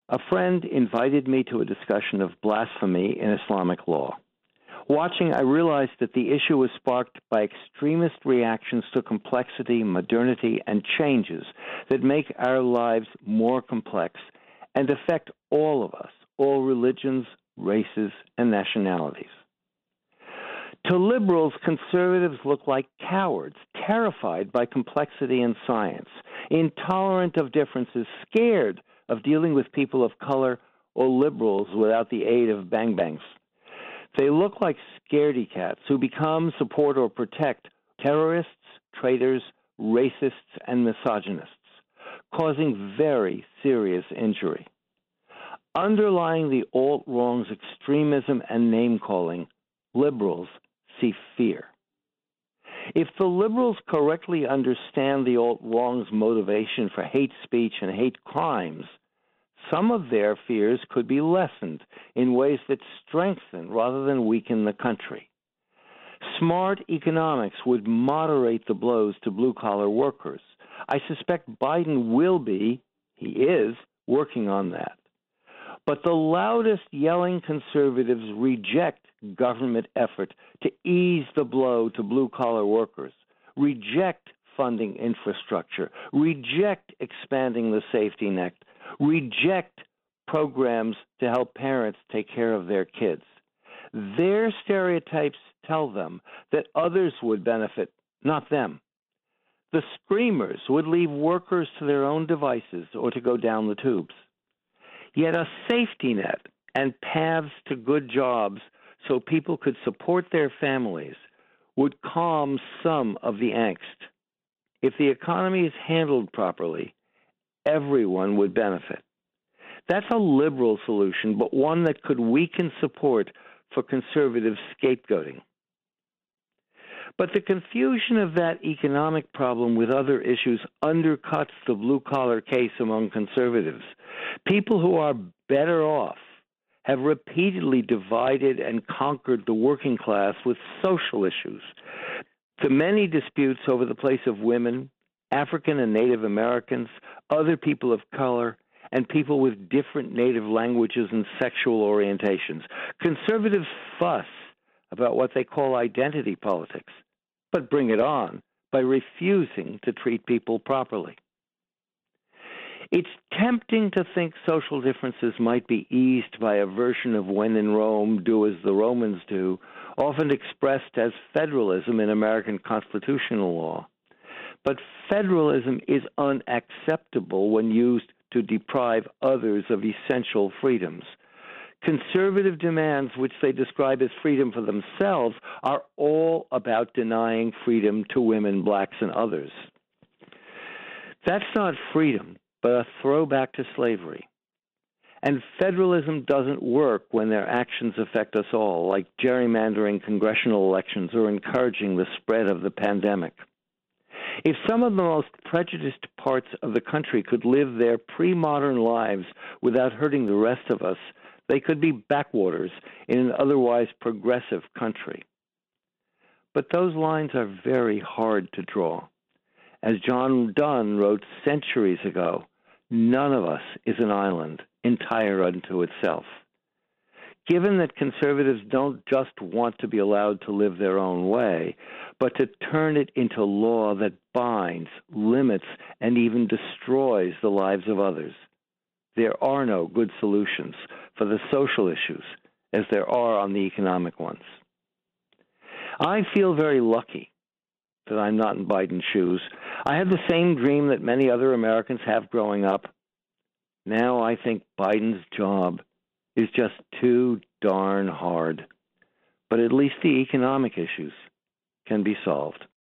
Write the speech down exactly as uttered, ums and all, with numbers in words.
A friend invited me to a discussion of blasphemy in Islamic law. Watching, I realized that the issue was sparked by extremist reactions to complexity, modernity, and changes that make our lives more complex and affect all of us, all religions, races, and nationalities. To liberals, conservatives look like cowards, terrified by complexity and science, intolerant of differences, scared of dealing with people of color or liberals without the aid of bang-bangs. They look like scaredy cats who become, support, or protect terrorists, traitors, racists, and misogynists, causing very serious injury. Underlying the alt-wrong's extremism and name-calling, liberals see fear. If the liberals correctly understand the alt-wrong's motivation for hate speech and hate crimes, some of their fears could be lessened in ways that strengthen rather than weaken the country. Smart economics would moderate the blows to blue-collar workers. I suspect Biden will be, he is, working on that. But the loudest yelling conservatives reject government effort to ease the blow to blue-collar workers, reject funding infrastructure, reject expanding the safety net, reject programs to help parents take care of their kids. Their stereotypes tell them that others would benefit, not them. The screamers would leave workers to their own devices or to go down the tubes. Yet a safety net and paths to good jobs so people could support their families would calm some of the angst. If the economy is handled properly, everyone would benefit. That's a liberal solution, but one that could weaken support for conservative scapegoating. But the confusion of that economic problem with other issues undercuts the blue-collar case among conservatives. People who are better off have repeatedly divided and conquered the working class with social issues. The many disputes over the place of women, African and Native Americans, other people of color, and people with different native languages and sexual orientations. Conservatives fuss about what they call identity politics, but bring it on by refusing to treat people properly. It's tempting to think social differences might be eased by a version of when in Rome, do as the Romans do, often expressed as federalism in American constitutional law. But federalism is unacceptable when used to deprive others of essential freedoms. Conservative demands, which they describe as freedom for themselves, are all about denying freedom to women, blacks, and others. That's not freedom, but a throwback to slavery. And federalism doesn't work when their actions affect us all, like gerrymandering congressional elections or encouraging the spread of the pandemic. If some of the most prejudiced parts of the country could live their pre-modern lives without hurting the rest of us, they could be backwaters in an otherwise progressive country. But those lines are very hard to draw. As John Donne wrote centuries ago, none of us is an island, entire unto itself. Given that conservatives don't just want to be allowed to live their own way, but to turn it into law that binds, limits, and even destroys the lives of others, there are no good solutions for the social issues as there are on the economic ones. I feel very lucky that I'm not in Biden's shoes. I had the same dream that many other Americans have growing up. Now I think Biden's job is just too darn hard. But at least the economic issues can be solved.